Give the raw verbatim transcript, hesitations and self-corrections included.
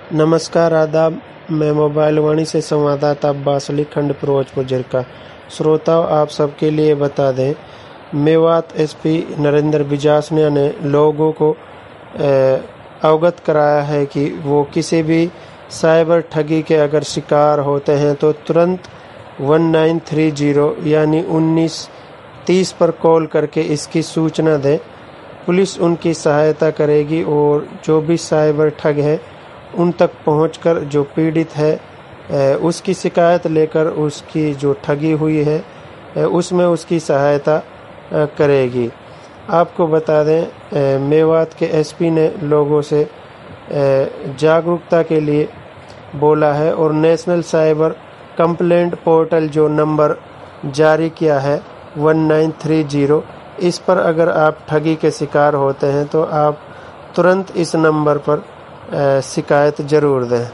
नमस्कार, आदाब। मैं मोबाइल वाणी से संवाददाता अब्बास अली, खंड फिरोजपुर जिरका। श्रोताओं, आप सबके लिए बता दें, मेवात एसपी नरेंद्र बिजासनिया ने लोगों को अवगत कराया है कि वो किसी भी साइबर ठगी के अगर शिकार होते हैं तो तुरंत उन्नीस तीस यानी उन्नीस तीस पर कॉल करके इसकी सूचना दें। पुलिस उनकी सहायता करेगी और जो भी साइबर ठग है उन तक पहुंचकर जो पीड़ित है उसकी शिकायत लेकर उसकी जो ठगी हुई है उसमें उसकी सहायता करेगी। आपको बता दें, मेवात के एसपी ने लोगों से जागरूकता के लिए बोला है और नेशनल साइबर कंप्लेंट पोर्टल जो नंबर जारी किया है उन्नीस तीस, इस पर अगर आप ठगी के शिकार होते हैं तो आप तुरंत इस नंबर पर शिकायत जरूर दें।